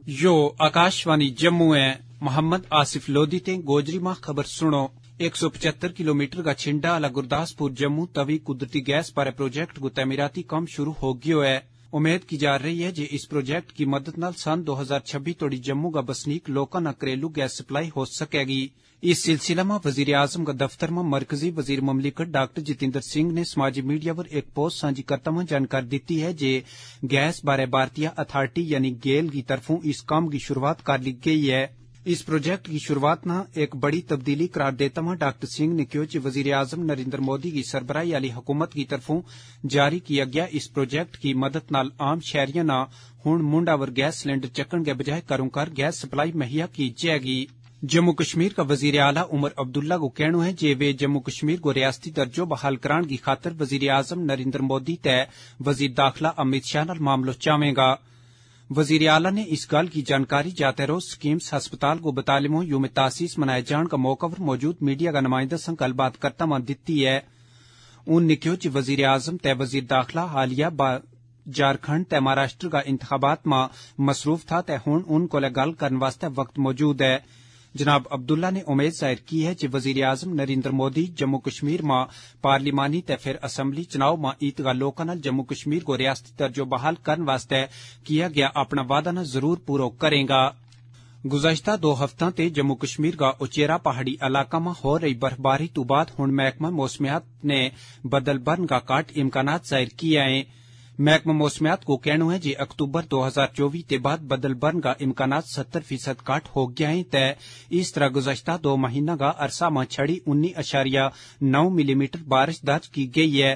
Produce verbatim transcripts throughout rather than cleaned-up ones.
यो आकाशवाणी जम्मू है। मोहम्मद आसिफ लोधी ते गोजरी मां खबर सुनो। एक सौ पचहत्तर किलोमीटर का छिंडा आला गुरदासपुर जम्मू तवी कुदरती गैस बारे प्रोजेक्ट को तमीराती काम शुरू हो गयो है। उम्मीद की जा रही है जे इस प्रोजेक्ट की मदद नाल सन दो हजार छब्बीस तोड़ी जम्मू का बसनीक लोकां ना घरेलू गैस सप्लाई हो सकेगी। इस सिलसिले में वजीर आजम का दफ्तर में मरकजी वजीर ममलिकत डॉक्टर जितेंद्र सिंह ने समाजी मीडिया पर एक पोस्ट साझी करता हुआ जानकारी दी है जे गैस बारे भारतीय अथॉरिटी यानी गेल की तरफों इस काम की शुरुआत कर ली गई है। इस प्रोजेक्ट की शुरुआत न एक बड़ी तब्दीली करार देता हुआ डॉक्टर सिंह ने कहा कि वजीर आजम नरेंद्र मोदी की सरबराही वाली हुकूमत की तरफों जारी किया गया इस प्रोजेक्ट की मदद नाल आम शहरियों न हुण मुंडावर गैस सिलेंडर चक्कण के बजाय घरों घर गैस सप्लाई मुहैया की जाएगी। जम्मू कश्मीर का वजीर आला उमर अब्दुल्ला को कहना है जे वे जम्मू कश्मीर को रियासती दर्जो बहाल कराने की खातर वजीर आजम नरेंद्र मोदी तय वजीर दाखिला अमित शाह नाल मामलो चावेगा। वजीर आला ने इस गल की जानकारी जाते रोज स्कीम्स हस्पताल को बतालिमो यूम तासीस मनाए जाने का मौका पर मौजूद मीडिया का नुमाइंदा संग गलबात करता हुआ दी है। उन्होंने कहा कि वजीर आजम तय वजीर दाखिला हालिया झारखंड तय महाराष्ट्र का इंतखाबात में मसरूफ था तय हुण उन को गल करने वास्ते वक्त मौजूद है। जनाब अब्दुल्ला ने उम्मीद जाहिर की है कि वजीर आजम नरेंद्र मोदी जम्मू कश्मीर में पार्लिमानी ते फिर असम्बली चुनाव में ईदगाह लोकां नाल जम्मू कश्मीर को रियासती दर्जो बहाल करने वास्ते किया गया अपना वादा न जरूर पूरा करेगा। गुज़श्ता दो हफ्तां ते जम्मू कश्मीर का उचेरा पहाड़ी इलाका में हो रही बर्फबारी तो बाद हुण महकमा मौसमियात ने बदल बरन का काट इम्कानात जाहिर किए हैं। महकमा मौसमियात को कहना है जे अक्टूबर दो हजार चौबीस के बाद बदल बरन का इम्कानात सत्तर फीसद काट हो गया है तय इस तरह गुज़श्ता दो महीना का अरसा में छड़ी उन्नी अशारिया नौ मिलीमीटर बारिश दर्ज की गई है।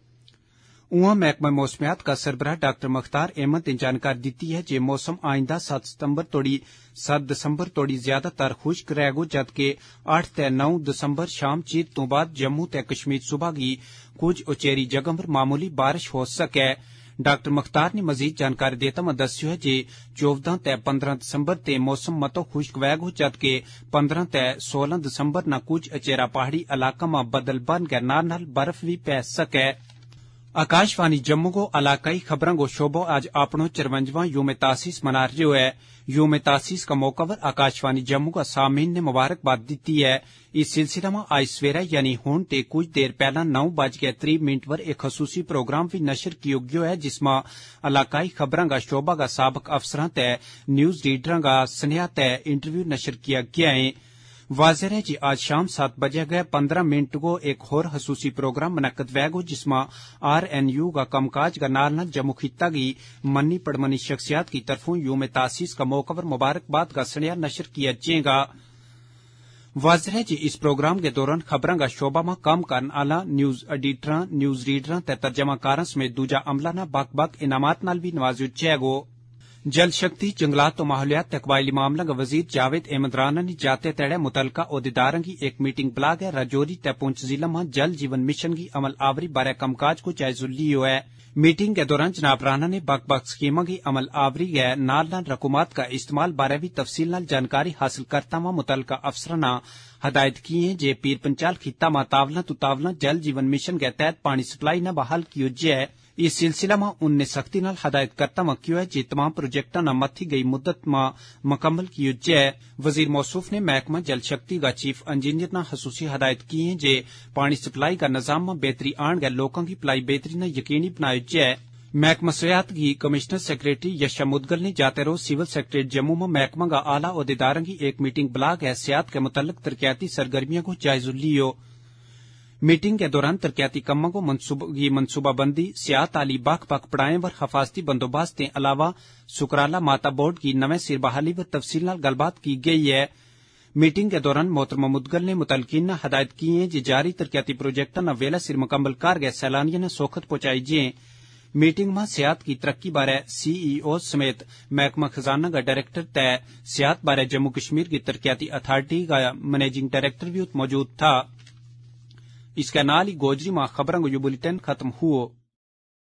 उहाँ महकमा मौसमियात का सरबराह डॉक्टर मुख्तार अहमद ने जानकारी दी है जे मौसम आइंदा सात सितंबर तोड़ी सात दिसंबर तोड़ी ज्यादातर खुश्क रहेगो जबकि आठ ते नौ दिसंबर शाम चीर तो बाद जम्मू ते कश्मीर सुबह की कुछ उचेरी जगह पर मामूली बारिश हो सके। डॉक्टर मुख्तार ने मजीद जानकारी देता हुआ दस्यो है जे चौदह ते पंद्रह दिसंबर ते मौसम मतो खुश्क रहेगो जबकि पंद्रह ते सोलह दिसंबर न कुछ अचेरा पहाड़ी इलाका में बदल बन के नाल नाल बर्फ भी पै सके। आकाशवाणी जम्मू को इलाकाई खबरों को शोबो आज अपनो चरवंजवा यूम तासीस मना रहे है। यूम तासीस का मौका पर आकाशवाणी जम्मू का सामीन ने मुबारकबाद दी है। इस सिलसिले में आज सवेरा यानी हुण ते कुछ देर पहला नौ बज के त्री मिनट पर एक खसूसी प्रोग्राम भी नशर किया गया है जिसमें इलाकाई खबरों का शोबा का साबक अफसरां तय न्यूज रीडरां का स्नेहा तय इंटरव्यू नशर किया गया है। वाज़ेह है जी आज शाम सात बजे गए पंद्रह मिनट को एक होर खसूसी प्रोग्राम मनकद वैगो जिसमें आर एन यू का कमकाज का नाल नाल जम्मू खित्ता की मन्नी पड़मनी शख्सियात की तरफों यूम तासीस का मौका पर मुबारकबाद का स्नेहा नशर किया जाएगा। वाज़ेह है जी इस प्रोग्राम के दौरान खबरों का शोबा में काम करने वाला न्यूज एडिटरां न्यूज रीडरां ते तर्जमाकारां समेत दूजा अमला ना बक बक इनामात नाल भी नवाजो जाएगो। जल शक्ति जंगलात तो माहौलियात ते कबायली मामला का वजीर जावेद अहमद राना ने जाते तेड़े मुतलका ओहदेदारों की एक मीटिंग बुला के राजौरी ते पुंछ जिला में जल जीवन मिशन की अमल आवरी बारे कमकाज को जायजा लियो है। मीटिंग के दौरान जनाब राना ने बक बक स्कीमों की अमल आवरी गए नाल नाल रकूमात का इस्तेमाल बारे भी तफसील नाल जानकारी हासिल करता हुआ मुतलका अफसराना हदायत की है जे पीर पंचाल खित्ता में तावला तो तावला जल जीवन मिशन के तहत पानी सप्लाई न बहाल कियो जाए। इस सिलसिला में उनने सख्ती नाल हदायत करता हुआ किया है जे तमाम प्रोजेक्टा न मथी गई मुद्दत में मुकम्मल कियो जाए। वजीर मौसूफ ने महकमा जल शक्ति का चीफ इंजीनियर न खसूसी हदायत की है जे पानी सप्लाई का निजाम में बेहतरी आन गए लोगों की भलाई बेहतरी न यकीनी बनायो जाए। महकमा सयाहत की कमिश्नर सेक्रेटरी यशा मुदगल ने जाते रोज सिविल सेक्रेटरी जम्मू में महकमा का आला ओहदेदारों की एक मीटिंग बुला के सियाहत के मुतल्लिक तरक्याती सरगर्मियों को जायजा लियो। मीटिंग के दौरान तरक्याती कम्मों को की मनसूबाबंदी सियाहत आली बख बख पड़ाएं व हफाजती बंदोबस्त के अलावा सुकराला माता बोर्ड की नवे सिर बहाली व तफसील नाल गलबात की गई है। मीटिंग के दौरान मोहतरमा मुदगल ने मुतलकीन ने हदायत की है जे जारी तरक्याती प्रोजेक्टा न वेला सिर मुकम्मल कर गए सैलानियों ने सोखत पहुंचाई जाए। मीटिंग में सियाहत की तरक्की बारे सीईओ समेत महकमा खजाना का डायरेक्टर तय सियाहत बारे जम्मू कश्मीर की तरक्याती अथॉरिटी का मैनेजिंग डायरेक्टर भी मौजूद था। इसके नाल ही गोजरी में खबरों को यह बुलेटिन खत्म हुआ।